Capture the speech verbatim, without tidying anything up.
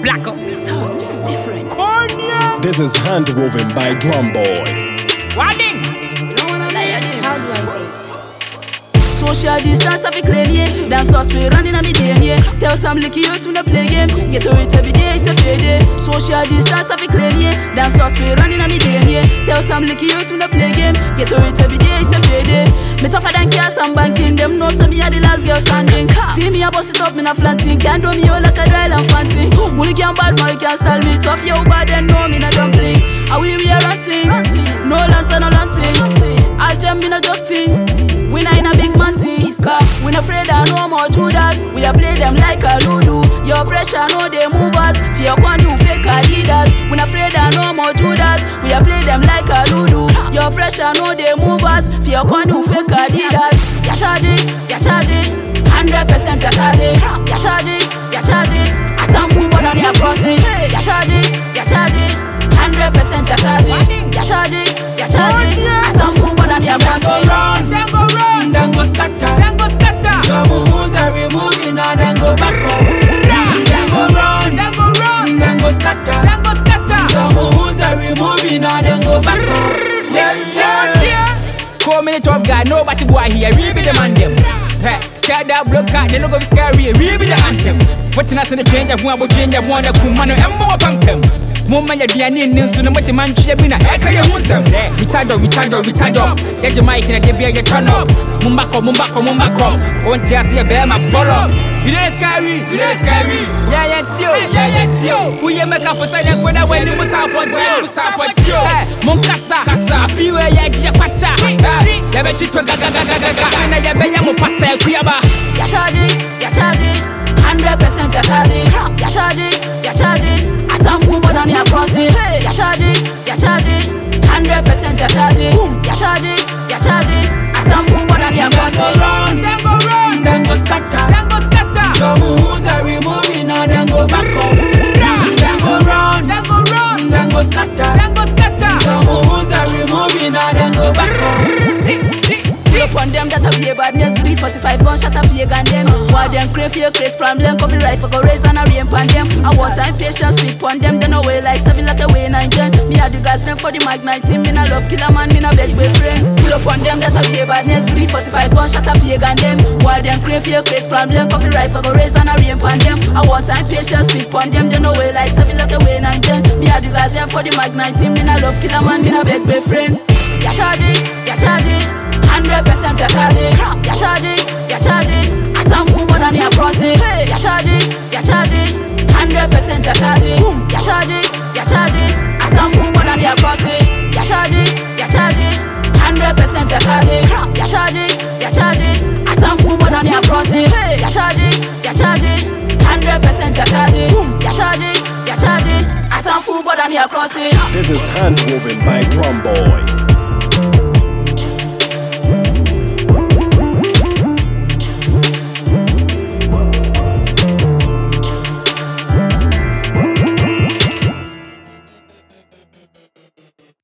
Blacko. Styles just different. Cornea. This is Handwoven by Drum Boy. Wadding. How do I say it? Social distance of a clean, yeah. Dance us me running on me day, yeah. Tell some licky you to the play game. Get to it every day, it's a payday. Social distance of a clean, yeah. Dance us me running on me day, yeah. Tell some licky you to the play game. Get to it every day, it's a payday. Me tougher than cash and banking. Them know some me are the last girl standing. See me a bust it up, me na flanting. Can't do me all like a dry and fancy. Money can bad, money can style me. Tough yo bad, then know me na dumpling. Are we we are ranting? No lantern, no lanting. I jam me na joking. We not in a big man team. We not afraid of no more Judas. We a play them like a Lulu. Your pressure know they move us. Fear one you fake our leaders. We not afraid of no more Judas. We a play them like a Lulu. Your pressure know they move us. Fear one you fake our leaders. Ya charge it, ya charge it. Hundred percent ya charge it. Ya charge it, ya charge it. I can't fool but on your crossing. Ya charge it, ya charge it. Hundred percent ya charge it. Ya charge it, ya charge it. I can't fool but on your crossing. Then go run, then go scatter, then go scatter. So moves are removing and then go back up. Then go run, then go run, then go scatter, then go scatter. So moves are removing and then go back up. Yeah, yeah, yeah. Four minute tough guy, nobody boy here. We be the man them. Hey, tell that block out, they no go be scary. We be the anthem. What in us in the change of one about change of one that come man and more punk them. Mumma ya diani ninsu no mati man shia bina eka ya musem. We charge up, we charge up, we charge up. Ya Jamaica na debia ya turn up. Mumbako, mumbako, mumbako. Won't you see a bear my bolo? You don't scary, you don't scary. Yeah, yeah, tio, yeah, yeah, tio. Who you make up for side when I went to Musapo Tio, Musapo Tio. Munkasa, Kasa, feel where ya jia kwacha. Ya be chitwa gaga gaga gaga. Na ya be ya mo pasta ya kuyaba. Ya charge it, ya charge it. Hundred percent ya charge it. Ya charge it, ya charge it. I can't fool but on your crossing. Ya charge it, ya charge it. Hundred percent ya charge it. Ya charge it, ya charge it. I can't fool but on your crossing. Then go run, then go scatter, then go scatter. So moves are removing and then go back up. Then go run, then go run, then go scatter, then go scatter. So moves are removing and then go back up. Upon them that have a badness, breed forty-five gun shot up your gun them. While them crave fear, craze problem, copyright for go raise and a rain pan them. I want time patience, speak pon them, then away like seven like a way nine gen. Me a the guys them for the Magnite team, me na love killer man, me na beg with friend. Pull up on them that have a badness, breed forty-five gun shot up your gun them. While them crave fear, craze problem, copyright for go raise and a rain pan them. I want time patience, speak pon them, then away like seven like a way nine gen. Me a the guys them for the Magnite team, me na love killer man, me na beg with friend. Ya charge it, ya charge it. Hundred percent ya charge it, ya charge it, ya charge it. I can't fool more than your crossing. Ya charge it, ya charge it. Hundred percent ya charge it, ya charge it, ya charge it. I can't fool more than your crossing. Ya charge it, ya charge it. Hundred percent ya charge it, ya charge it, ya charge it. I can't fool more than your crossing. Ya charge it, ya charge it. Hundred percent ya charge it, ya charge it, ya charge it. I can't fool more than your crossing. This is Handwoven by Drum Boy.